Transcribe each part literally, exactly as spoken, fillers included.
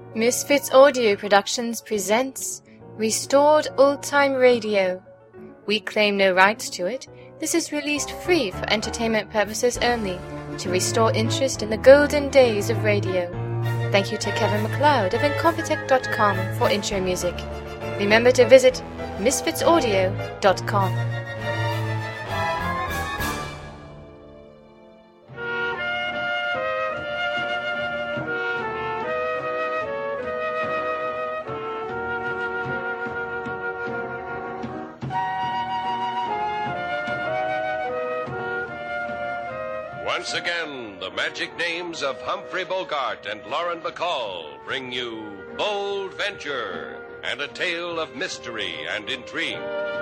Misfits Audio Productions presents Restored Old Time Radio. We claim no rights to it. This is released free for entertainment purposes only, to restore interest in the golden days of radio. Thank you to Kevin MacLeod of Incompetech dot com for intro music. Remember to visit misfits audio dot com. Once again, the magic names of Humphrey Bogart and Lauren Bacall bring you Bold Venture and a tale of mystery and intrigue.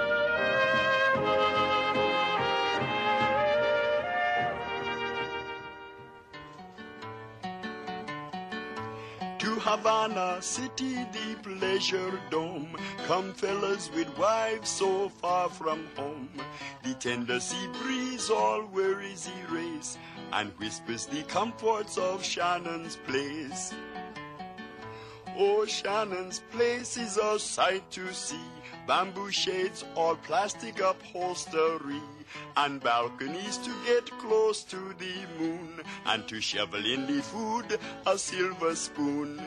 To Havana City, the pleasure dome, come fellas with wives so far from home. The tender sea breeze all worries erase, and whispers the comforts of Shannon's Place. Oh, Shannon's Place is a sight to see, bamboo shades, all plastic upholstery, and balconies to get close to the moon, and to shovel in the food, a silver spoon.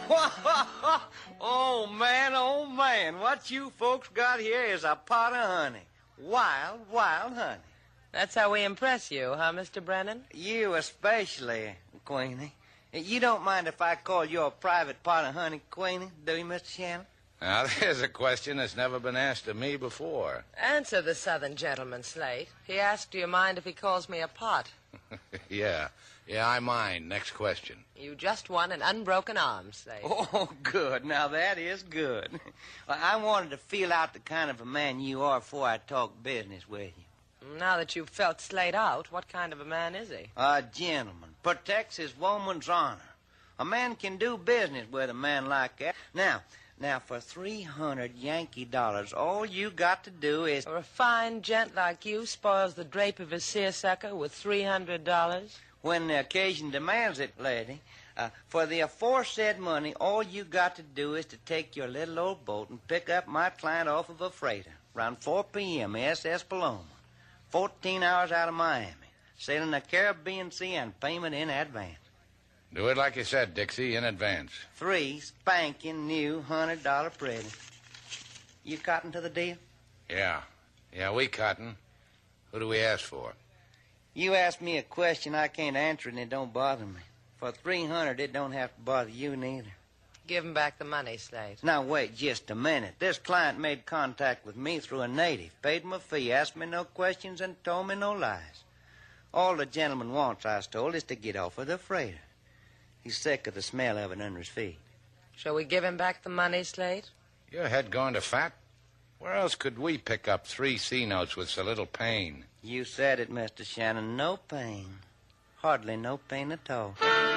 Oh, man, oh, man, what you folks got here is a pot of honey. Wild, wild honey. That's how we impress you, huh, Mister Brennan? You especially, Queenie. You don't mind if I call you a private pot of honey, Queenie, do you, Mister Shannon? Now, there's a question that's never been asked of me before. Answer the Southern gentleman, Slate. He asked, do you mind if he calls me a pot? yeah, yeah, I mind. Next question. You just won an unbroken arm, Slate. Oh, good. Now, that is good. Well, I wanted to feel out the kind of a man you are before I talk business with you. Now that you've felt Slate out, what kind of a man is he? A gentleman. Protects his woman's honor. A man can do business with a man like that. Now, now, for three hundred Yankee dollars, all you got to do is... For a fine gent like you spoils the drape of his seersucker with three hundred dollars? When the occasion demands it, lady. Uh, for the aforesaid money, all you got to do is to take your little old boat and pick up my client off of a freighter around four p.m. S S Paloma. Fourteen hours out of Miami. Sailing the Caribbean Sea and payment in advance. Do it like you said, Dixie, in advance. Three spanking new hundred dollar pretty. You cotton to the deal? Yeah. Yeah, we cotton. Who do we ask for? You ask me a question I can't answer and it don't bother me. For three hundred, it don't have to bother you neither. Give him back the money, Slate. Now, wait just a minute. This client made contact with me through a native, paid him a fee, asked me no questions, and told me no lies. All the gentleman wants, I was told, is to get off of the freighter. He's sick of the smell of it under his feet. Shall we give him back the money, Slate? Your head going to fat? Where else could we pick up three C notes with so little pain? You said it, Mister Shannon. No pain. Hardly no pain at all.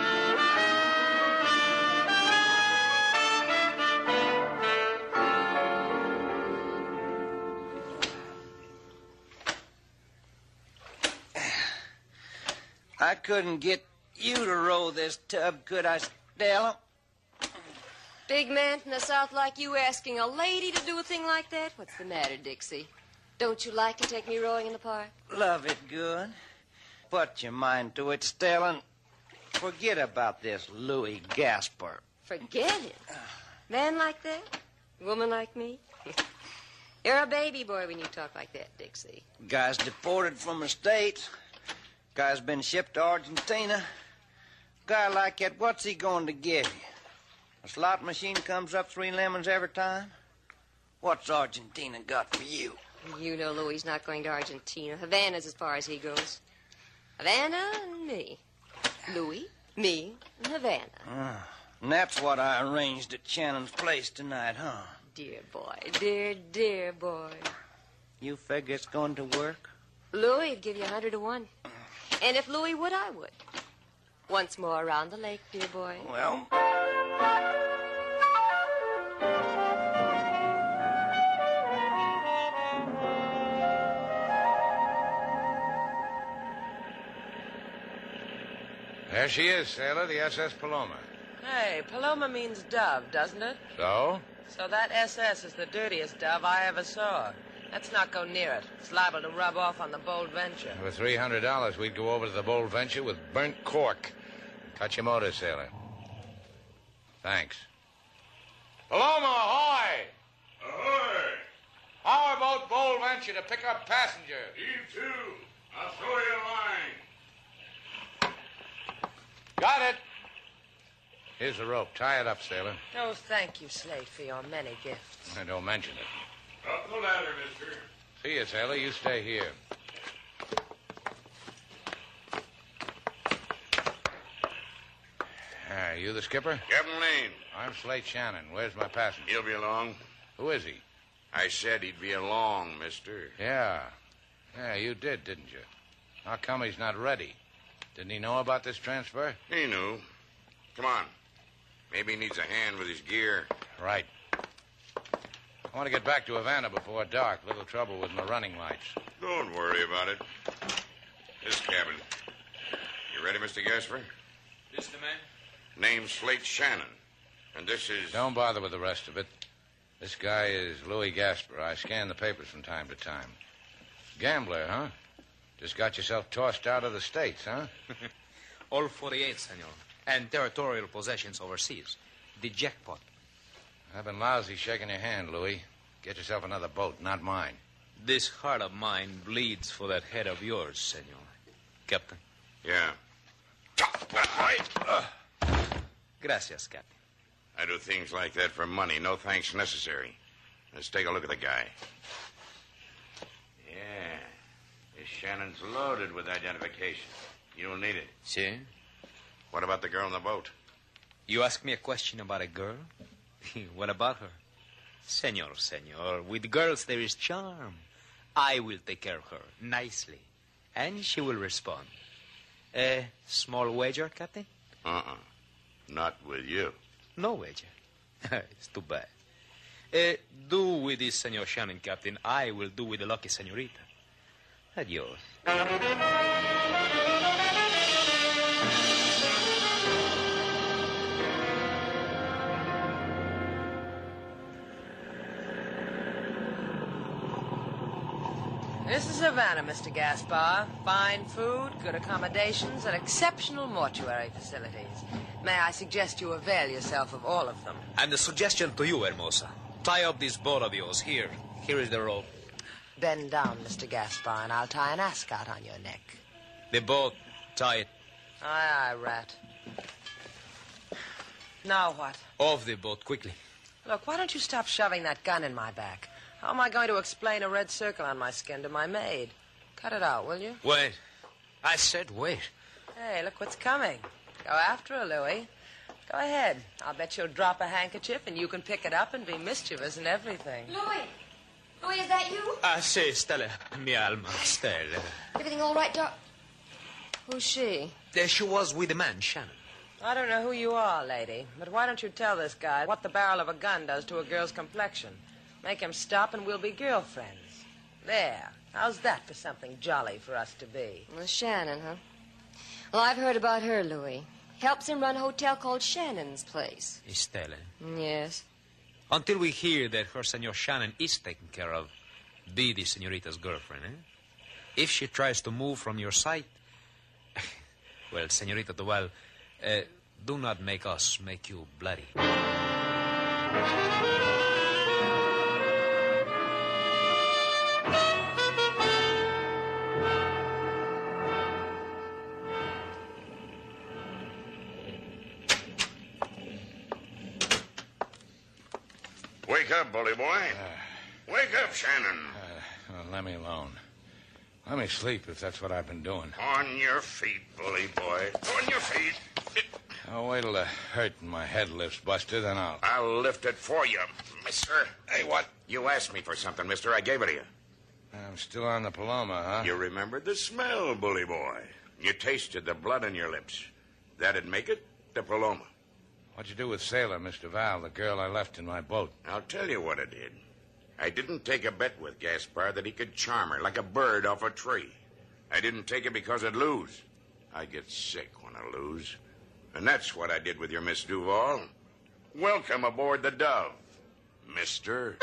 I couldn't get you to row this tub, could I, Stella? Big man from the South like you asking a lady to do a thing like that? What's the matter, Dixie? Don't you like to take me rowing in the park? Love it good. Put your mind to it, Stella, and forget about this Louis Gasper. Forget it? Man like that? Woman like me? You're a baby boy when you talk like that, Dixie. Guy's deported from the States. Guy's been shipped to Argentina. Guy like that, what's he going to give you? A slot machine comes up three lemons every time? What's Argentina got for you? You know Louis's not going to Argentina. Havana's as far as he goes. Havana and me. Louis, me, and Havana. Ah, and that's what I arranged at Shannon's Place tonight, huh? Dear boy, dear, dear boy. You figure it's going to work? Louis would give you a hundred to one. And if Louis would, I would. Once more around the lake, dear boy. Well... There she is, sailor, the S S Paloma. Hey, Paloma means dove, doesn't it? So? So that S S is the dirtiest dove I ever saw. Let's not go near it. It's liable to rub off on the Bold Venture. For three hundred dollars, we'd go over to the Bold Venture with burnt cork. Cut your motor, sailor. Thanks. Paloma, ahoy! Ahoy! Powerboat Bold Venture to pick up passengers. Heave to. I'll throw you a line. Got it. Here's the rope. Tie it up, sailor. Oh, thank you, Slate, for your many gifts. And don't mention it. Up the ladder, mister. See you, sailor. You stay here. Are you the skipper? Captain Lane. I'm Slate Shannon. Where's my passenger? He'll be along. Who is he? I said he'd be along, mister. Yeah. Yeah, you did, didn't you? How come he's not ready? Didn't he know about this transfer? He knew. Come on. Maybe he needs a hand with his gear. Right. I want to get back to Havana before dark. Little trouble with my running lights. Don't worry about it. This cabin. You ready, Mister Gasper? This the man? Name's Slate Shannon. And this is... Don't bother with the rest of it. This guy is Louis Gasper. I scan the papers from time to time. Gambler, huh? Just got yourself tossed out of the States, huh? All forty-eight, senor. And territorial possessions overseas. The jackpot. I've been lousy shaking your hand, Louis. Get yourself another boat, not mine. This heart of mine bleeds for that head of yours, senor. Captain. Yeah. Right. Uh. Gracias, Captain. I do things like that for money. No thanks necessary. Let's take a look at the guy. Yeah. This Shannon's loaded with identification. You'll need it. See? What about the girl in the boat? You ask me a question about a girl? What about her? Senor, senor, with girls there is charm. I will take care of her nicely. And she will respond. A small wager, Captain? Uh-uh. Not with you. No wager. It's too bad. Uh, do with this, Senor Shannon, Captain. I will do with the lucky senorita. Adios. This is Havana, Mister Gaspar. Fine food, good accommodations, and exceptional mortuary facilities. May I suggest you avail yourself of all of them? And a suggestion to you, Hermosa. Tie up this boat of yours. Here. Here is the rope. Bend down, Mister Gaspar, and I'll tie an ascot on your neck. The boat. Tie it. Aye, aye, rat. Now what? Off the boat, quickly. Look, why don't you stop shoving that gun in my back? How am I going to explain a red circle on my skin to my maid? Cut it out, will you? Wait. I said wait. Hey, look what's coming. Go after her, Louis. Go ahead. I'll bet you'll drop a handkerchief and you can pick it up and be mischievous and everything. Louis! Louis, is that you? Ah, sì, Stella. Mi alma, Stella. Everything all right, Doc? Who's she? There she was with the man, Shannon. I don't know who you are, lady, but why don't you tell this guy what the barrel of a gun does to a girl's complexion? Make him stop and we'll be girlfriends. There. How's that for something jolly for us to be? Well, Shannon, huh? Well, I've heard about her, Louis. Helps him run a hotel called Shannon's Place. Stella. Yes. Until we hear that her Senor Shannon is taken care of, be the senorita's girlfriend, eh? If she tries to move from your sight, well, Senorita Duval, uh, do not make us make you bloody. Wake up, bully boy. Uh, Wake up, Shannon. Uh, well, let me alone. Let me sleep if that's what I've been doing. On your feet, bully boy. On your feet. I'll wait till the hurt in my head lifts, Buster, then I'll... I'll lift it for you, mister. Hey, what? You asked me for something, mister. I gave it to you. I'm still on the Paloma, huh? You remembered the smell, bully boy. You tasted the blood on your lips. That'd make it the Paloma. What'd you do with Sailor, Mister Val, the girl I left in my boat? I'll tell you what I did. I didn't take a bet with Gaspar that he could charm her like a bird off a tree. I didn't take it because I'd lose. I get sick when I lose. And that's what I did with your Miss Duval. Welcome aboard the Dove, mister.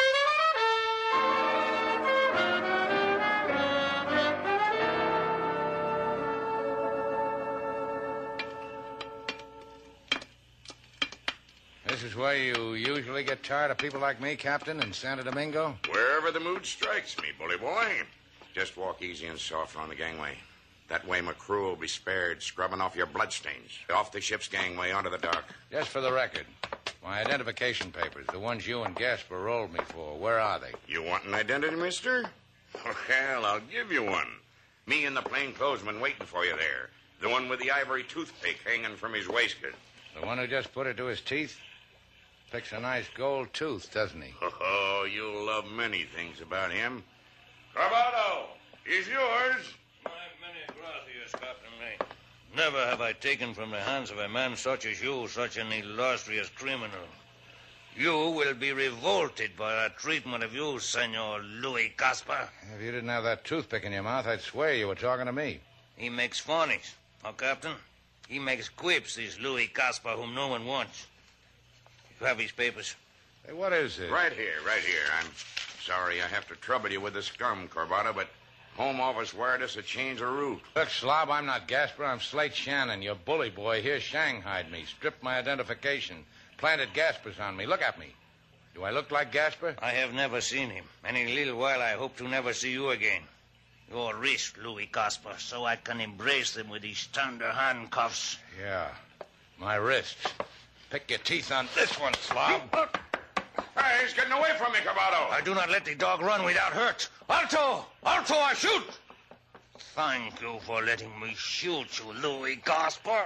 This is where you usually get tired of people like me, Captain, in Santo Domingo? Wherever the mood strikes me, bully boy. Just walk easy and soft on the gangway. That way my crew will be spared scrubbing off your bloodstains. Off the ship's gangway onto the dock. Just for the record, my identification papers, the ones you and Gasper rolled me for, where are they? You want an identity, mister? Well, I'll give you one. Me and the plainclothesman waiting for you there. The one with the ivory toothpick hanging from his waistcoat. The one who just put it to his teeth? Picks a nice gold tooth, doesn't he? Oh, you'll love many things about him. Carbado, he's yours. My many gracias, Captain May. Never have I taken from the hands of a man such as you such an illustrious criminal. You will be revolted by the treatment of you, Senor Louis Gaspar. If you didn't have that toothpick in your mouth, I'd swear you were talking to me. He makes funnies, huh, Captain? He makes quips, this Louis Gaspar, whom no one wants. You have his papers? Hey, what is it? Right here, right here. I'm sorry I have to trouble you with the scum, Corbata, but Home Office wired us a change of route. Look, Slob, I'm not Gasper. I'm Slate Shannon. Your bully boy here shanghaied me, stripped my identification, planted Gasper's on me. Look at me. Do I look like Gasper? I have never seen him, and in a little while I hope to never see you again. Your wrist, Louis Gasper, so I can embrace them with these tender handcuffs. Yeah, my wrists. Pick your teeth on this one, Slob. Hey, he's getting away from me, Carbado. I do not let the dog run without hurt. Alto! Alto, I shoot! Thank you for letting me shoot you, Louis Gasper.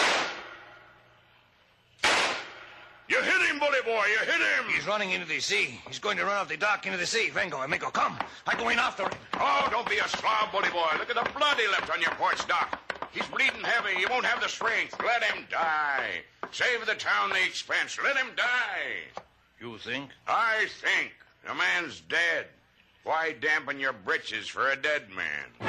You hit him, bully boy. You hit him. He's running into the sea. He's going to run off the dock into the sea. Vengo, amigo, come. I'm going after him. Oh, don't be a slob, bully boy. Look at the blood he left on your porch dock. He's bleeding heavy. He won't have the strength. Let him die. Save the town the expense. Let him die. You think? I think. The man's dead. Why dampen your britches for a dead man?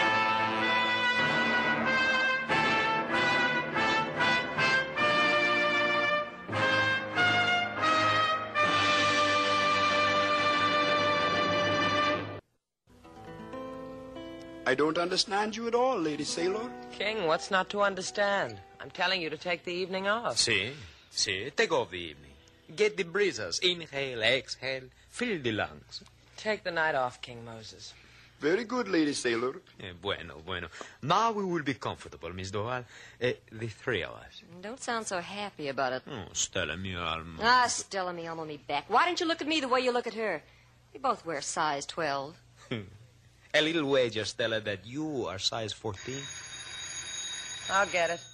I don't understand you at all, Lady Sailor. King, what's not to understand? I'm telling you to take the evening off. See, see, take off the evening. Get the breezes. Inhale, exhale, fill the lungs. Take the night off, King Moses. Very good, Lady Sailor. Eh, bueno, bueno. Now we will be comfortable, Miss Doval. Eh, the three of us. Don't sound so happy about it. Oh, Stella, mi alma. Ah, Stella, me alma, me back. Why don't you look at me the way you look at her? We both wear size twelve. A little wager, Stella, that you are size fourteen. I'll get it.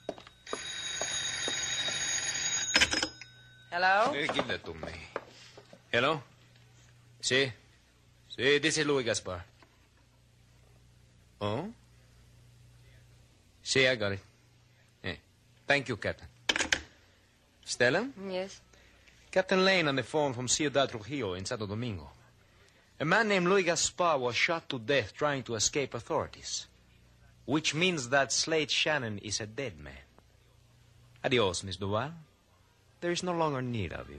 Hello? Eh, give that to me. Hello? See? See, this is Louis Gaspar. Oh? See, I got it. Eh. Thank you, Captain. Stella? Yes? Captain Lane on the phone from Ciudad Trujillo in Santo Domingo. A man named Louis Gaspar was shot to death trying to escape authorities, which means that Slate Shannon is a dead man. Adios, Miss Duval. There is no longer need of you.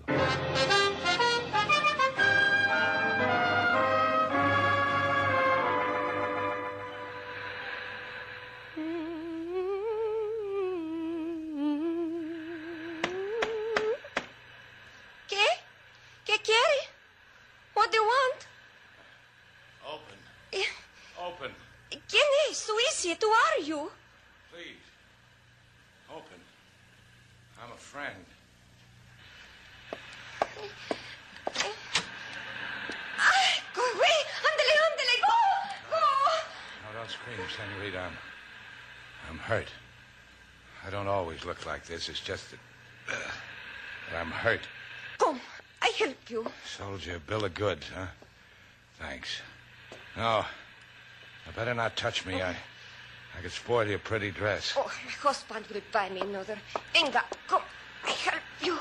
¿Qué? ¿Qué quiere? What do you want? Open. Eh, Open. ¿Quién es? Suicia, who are you? Please. Open. I'm a friend. Ay, go away. Ándale, ándale, go, go. No, don't scream, Senorita. I'm, I'm hurt. I don't always look like this. It's just that, uh, that I'm hurt. Come, I help you. Sold you a bill of goods, huh? Thanks. No, I better not touch me. I, I could spoil your pretty dress. Oh, my husband will buy me another. Venga, come, I help you.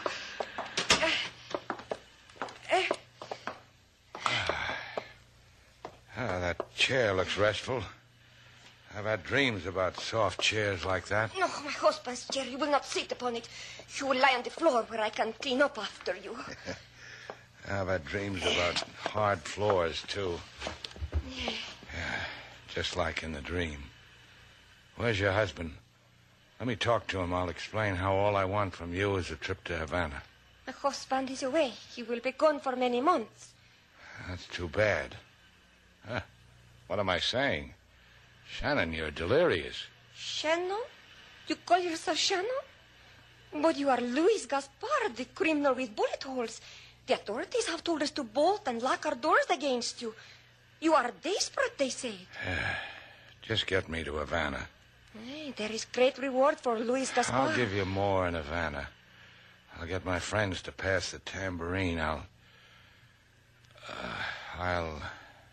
Uh, uh, Ah, that chair looks restful. I've had dreams about soft chairs like that. No, my husband's chair. You will not sit upon it. You will lie on the floor where I can clean up after you. I've had dreams about hard floors, too. Yeah. Yeah, just like in the dream. Where's your husband? Let me talk to him. I'll explain how all I want from you is a trip to Havana. My husband is away. He will be gone for many months. That's too bad. Huh. What am I saying? Shannon, you're delirious. Shannon? You call yourself Shannon? But you are Luis Gaspar, the criminal with bullet holes. The authorities have told us to bolt and lock our doors against you. You are desperate, they say. Just get me to Havana. Hey, there is great reward for Luis Gaspar. I'll give you more in Havana. I'll get my friends to pass the tambourine. I'll... Uh, I'll...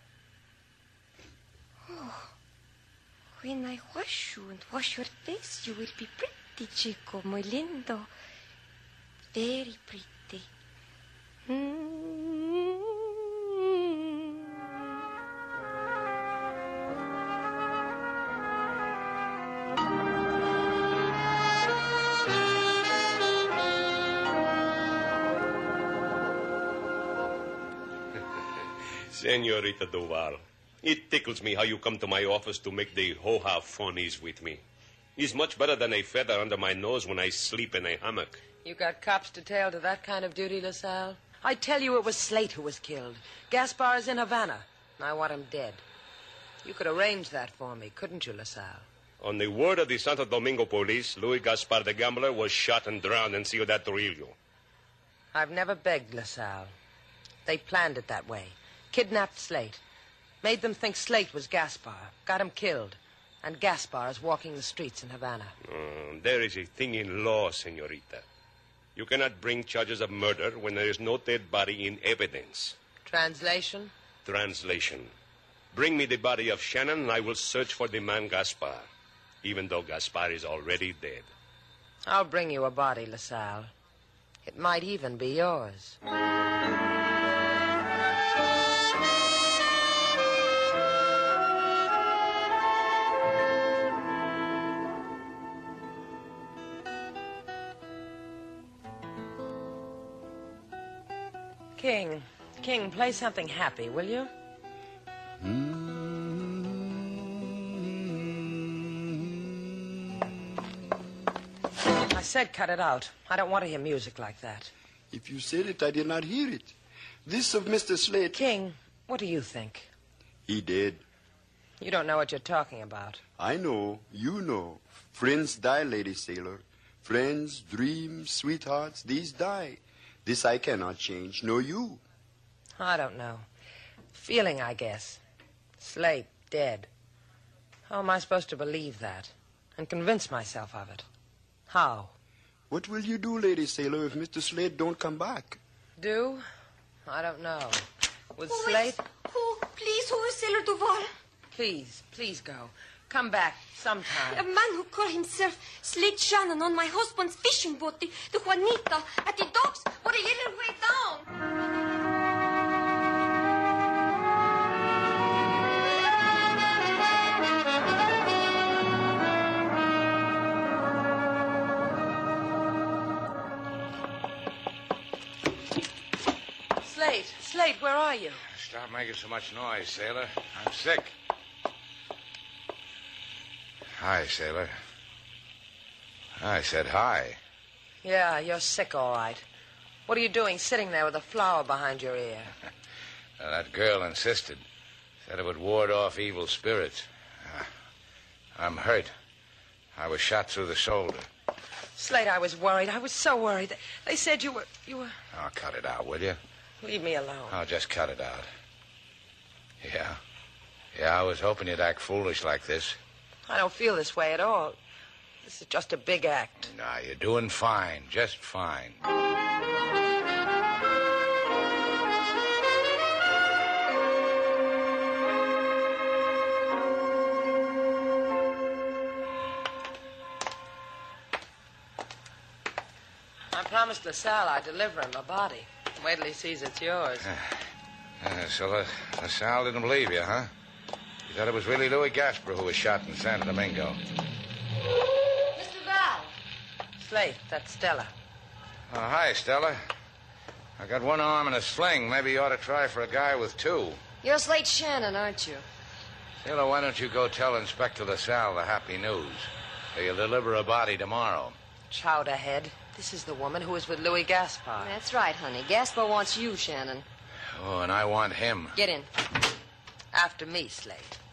Oh, when I wash you and wash your face, you will be pretty, chico, muy lindo. Very pretty. Mm-hmm. Senorita Duval, it tickles me how you come to my office to make the ho-ha funnies with me. It's much better than a feather under my nose when I sleep in a hammock. You got cops detailed to that kind of duty, LaSalle? I tell you it was Slate who was killed. Gaspar is in Havana. I want him dead. You could arrange that for me, couldn't you, LaSalle? On the word of the Santo Domingo police, Luis Gaspar the gambler was shot and drowned in Ciudad Trujillo. I've never begged, LaSalle. They planned it that way. Kidnapped Slate. Made them think Slate was Gaspar. Got him killed. And Gaspar is walking the streets in Havana. Mm, there is a thing in law, senorita. You cannot bring charges of murder when there is no dead body in evidence. Translation? Translation. Bring me the body of Shannon and I will search for the man Gaspar, even though Gaspar is already dead. I'll bring you a body, LaSalle. It might even be yours. King, King, play something happy, will you? I said cut it out. I don't want to hear music like that. If you said it, I did not hear it. This of Mister Slate... King, what do you think? He did. You don't know what you're talking about. I know. You know. Friends die, Lady Sailor. Friends, dreams, sweethearts, these die. This I cannot change, nor you. I don't know. Feeling, I guess. Slate, dead. How am I supposed to believe that? And convince myself of it? How? What will you do, Lady Sailor, if Mister Slate don't come back? Do? I don't know. With who Slate... Is, who, please, who is Sailor Duval? Please, please go. Come back sometime. A man who called himself Slate Shannon on my husband's fishing boat, the, the Juanita, at the docks, or a little way down. Slate, Slate, where are you? Stop making so much noise, sailor. I'm sick. Hi, sailor. I said hi. Yeah, you're sick, all right. What are you doing sitting there with a flower behind your ear? Well, that girl insisted. Said it would ward off evil spirits. Uh, I'm hurt. I was shot through the shoulder. Slate, I was worried. I was so worried. They said you were... you were... Oh, cut it out, will you? Leave me alone. Oh, just cut it out. Yeah. Yeah, I was hoping you'd act foolish like this. I don't feel this way at all. This is just a big act. Nah, you're doing fine. Just fine. I promised LaSalle I'd deliver him a body. Wait till he sees it's yours. Uh, so La- LaSalle didn't believe you, huh? You That it was really Louis Gasper who was shot in San Domingo. Mister Val. Slate, that's Stella. Oh, hi, Stella. I got one arm in a sling. Maybe you ought to try for a guy with two. You're Slate Shannon, aren't you? Stella, why don't you go tell Inspector LaSalle the happy news? He'll deliver a body tomorrow. Chowderhead. This is the woman who was with Louis Gaspar. That's right, honey. Gaspar wants you, Shannon. Oh, and I want him. Get in. After me, Slate.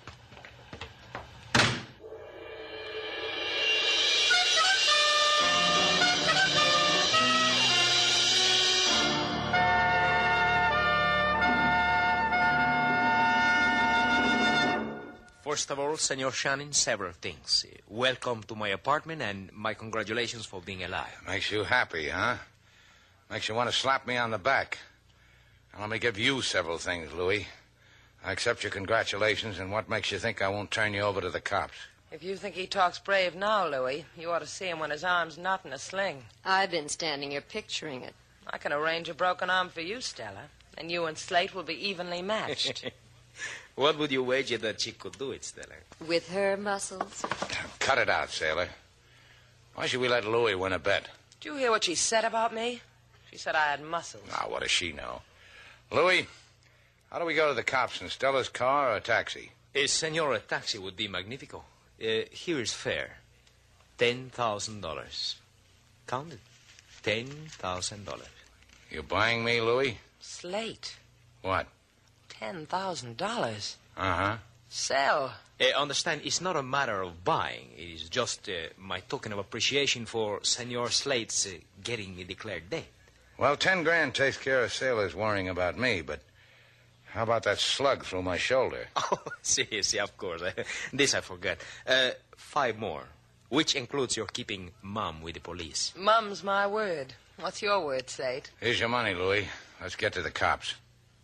First of all, Senor Shannon, several things. Uh, welcome to my apartment, and my congratulations for being alive. Makes you happy, huh? Makes you want to slap me on the back. Now, let me give you several things, Louis. I accept your congratulations, and what makes you think I won't turn you over to the cops? If you think he talks brave now, Louis, you ought to see him when his arm's not in a sling. I've been standing here picturing it. I can arrange a broken arm for you, Stella, and you and Slate will be evenly matched. What would you wager that she could do it, Stella? With her muscles? Cut it out, sailor. Why should we let Louis win a bet? Did you hear what she said about me? She said I had muscles. Now, what does she know? Louis, how do we go to the cops, in Stella's car or a taxi? Uh, senor, a taxi would be magnifico. Uh, here is fare. Ten thousand dollars. Count it. Ten thousand dollars. You buying me, Louis? Slate. What? Ten thousand dollars. Uh-huh. Sell. Uh, understand, it's not a matter of buying. It is just uh, my token of appreciation for Senor Slate's uh, getting me declared dead. Well, ten grand takes care of sailors worrying about me, but how about that slug through my shoulder? Oh, see, see, of course. This I forgot. Uh, five more, which includes your keeping Mom with the police. Mum's my word. What's your word, Slate? Here's your money, Louis. Let's get to the cops.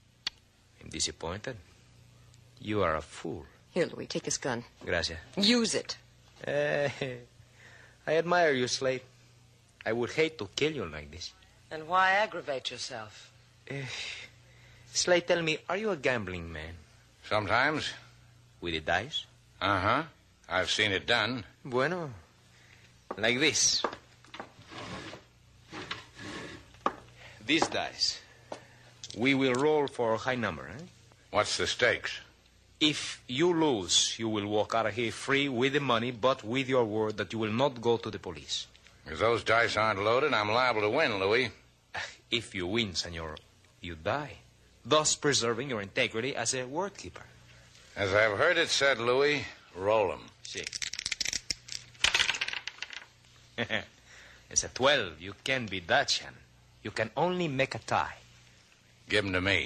I'm disappointed. You are a fool. Here, Louis, take this gun. Gracias. Use it. Uh, I admire you, Slate. I would hate to kill you like this. And why aggravate yourself? Uh, Slate, tell me, are you a gambling man? Sometimes. With the dice? Uh-huh. I've seen it done. Bueno. Like this. These dice. We will roll for a high number, eh? What's the stakes? If you lose, you will walk out of here free with the money, but with your word that you will not go to the police. If those dice aren't loaded, I'm liable to win, Louis. If you win, senor, you die, thus preserving your integrity as a word keeper. As I've heard it said, Louis, roll 'em. See. It's a twelve. You can be that, Shannon. You can only make a tie. Give 'em to me.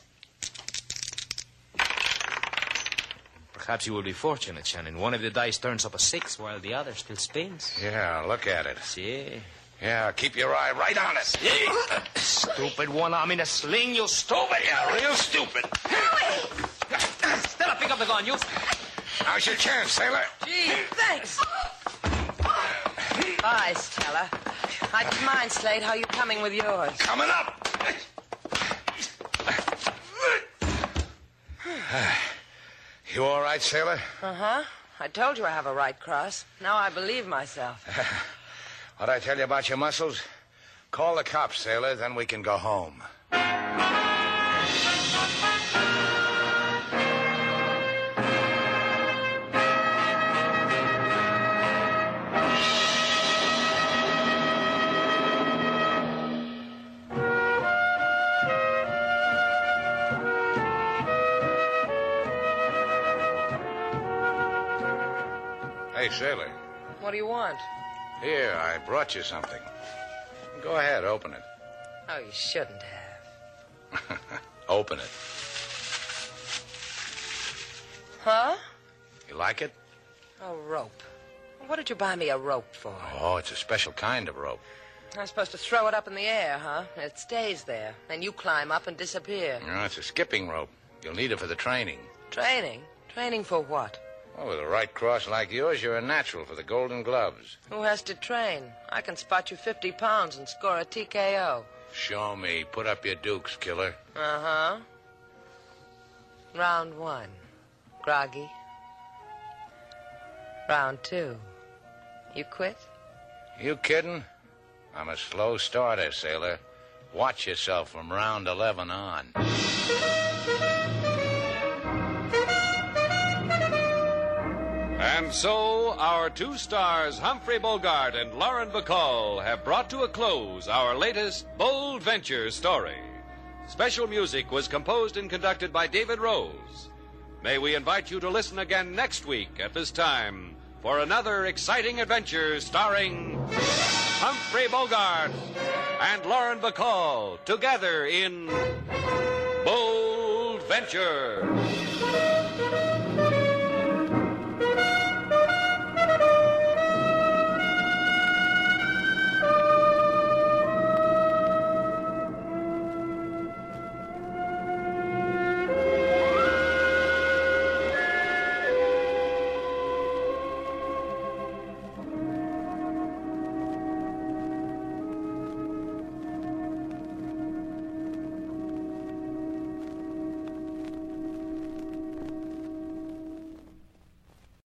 Perhaps you will be fortunate, Shannon. One of the dice turns up a six while the other still spins. Yeah, look at it. See? Yeah, keep your eye right on it. Stupid one arm in a sling, you stupid. Yeah, real stupid. Stella, pick up the gun, you. Now's your chance, sailor. Gee, thanks. Bye, Stella. I didn't mind, Slate. How you coming with yours? Coming up. You all right, sailor? Uh-huh. I told you I have a right cross. Now I believe myself. What'd I tell you about your muscles? Call the cops, sailor, then we can go home. Hey, sailor. What do you want? Here, I brought you something. Go ahead, open it. Oh, you shouldn't have. Open it. Huh? You like it? A rope. What did you buy me a rope for? Oh, it's a special kind of rope. I'm supposed to throw it up in the air, huh? It stays there. Then you climb up and disappear. No, it's a skipping rope. You'll need it for the training. Training? Training for what? Oh, with a right cross like yours, you're a natural for the Golden Gloves. Who has to train? I can spot you fifty pounds and score a T K O. Show me. Put up your dukes, killer. Uh-huh. Round one. groggy. Round two. You quit? You kidding? I'm a slow starter, sailor. Watch yourself from round eleven on. And so, our two stars, Humphrey Bogart and Lauren Bacall, have brought to a close our latest Bold Venture story. Special music was composed and conducted by David Rose. May we invite you to listen again next week at this time for another exciting adventure starring Humphrey Bogart and Lauren Bacall together in Bold Venture.